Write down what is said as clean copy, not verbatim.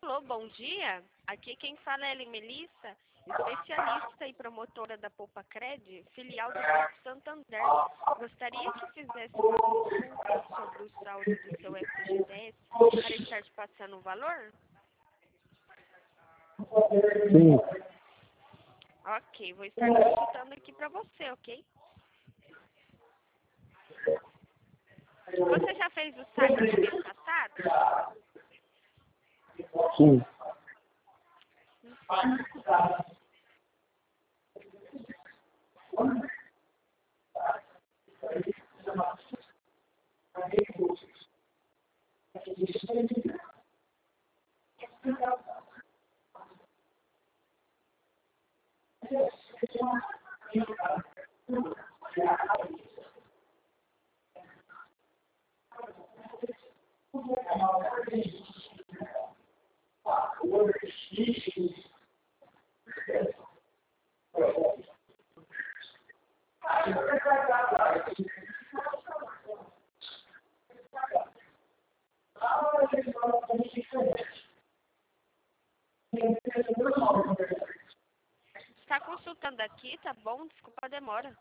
Alô, bom dia. Aqui quem fala é a Melissa, especialista e promotora da Poupa Cred, filial do Banco Santander. Gostaria que fizesse uma consulta sobre o saldo do seu FGTS para estar te passando o valor? Sim. Ok, vou estar consultando aqui para você, ok? Você já fez o saque no mês passado? Sim. Está consultando aqui, tá bom? Desculpa a demora.